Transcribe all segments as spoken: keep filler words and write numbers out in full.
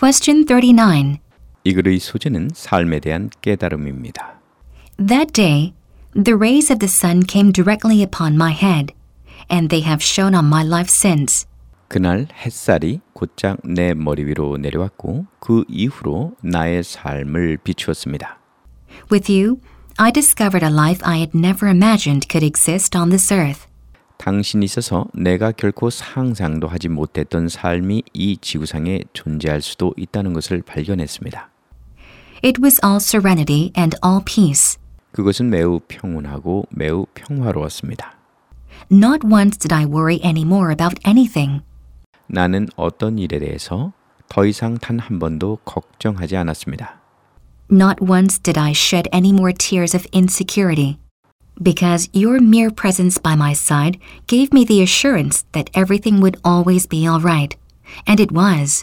Question thirty-nine. 이 글의 소재는 삶에 대한 깨달음입니다. That day, the rays of the sun came directly upon my head, and they have shone on my life since. 그날 햇살이 곧장 내 머리 위로 내려왔고 그 이후로 나의 삶을 비추었습니다. With you, I discovered a life I had never imagined could exist on this earth. 당신이 있어서 내가 결코 상상도 하지 못했던 삶이 이 지구상에 존재할 수도 있다는 것을 발견했습니다. It was all serenity and all peace. 그것은 매우 평온하고 매우 평화로웠습니다. Not once did I worry anymore about anything. 나는 어떤 일에 대해서 더 이상 단 한 번도 걱정하지 않았습니다. Not once did I shed any more tears of insecurity. Because your mere presence by my side gave me the assurance that everything would always be all right. And it was.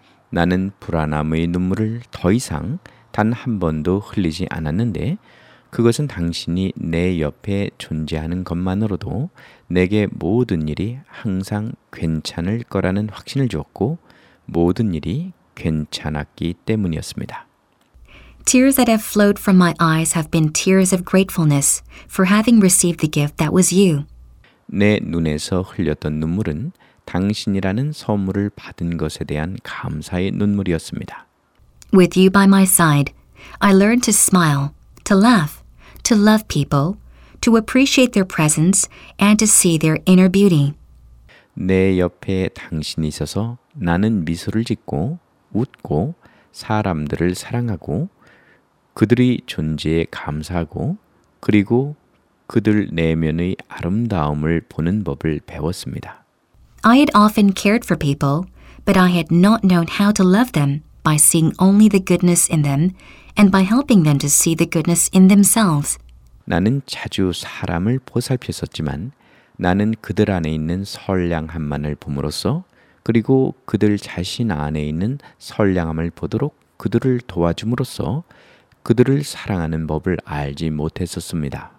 나는 불안함의 눈물을 더 이상 단 한 번도 흘리지 않았는데 그것은 당신이 내 옆에 존재하는 것만으로도 내게 모든 일이 항상 괜찮을 거라는 확신을 주었고 모든 일이 괜찮았기 때문이었습니다. Tears that have flowed from my eyes have been tears of gratefulness for having received the gift that was you. 내 눈에서 흘렸던 눈물은 당신이라는 선물을 받은 것에 대한 감사의 눈물이었습니다. With you by my side, I learned to smile, to laugh, to love people, to appreciate their presence, and to see their inner beauty. 내 옆에 당신이 있어서 나는 미소를 짓고 웃고 사람들을 사랑하고 그들의 존재에 감사하고 그리고 그들 내면의 아름다움을 보는 법을 배웠습니다. I had often cared for people, but I had not known how to love them by seeing only the goodness in them and by helping them to see the goodness in themselves. 나는 자주 사람을 보살폈었지만 나는 그들 안에 있는 선량함만을 봄으로써 그리고 그들 자신 안에 있는 선량함을 보도록 그들을 도와줌으로써 그들을 사랑하는 법을 알지 못했었습니다.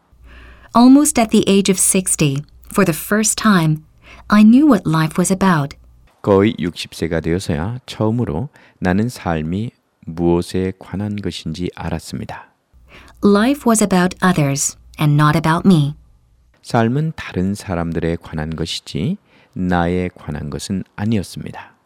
Almost at the age of sixty, for the first time, I knew what life was about. 거의 육십 세가 되어서야 처음으로 나는 삶이 무엇에 관한 것인지 알았습니다. Life was about others and not about me. 삶은 다른 사람들에 관한 것이지 나에 관한 것은 아니었습니다.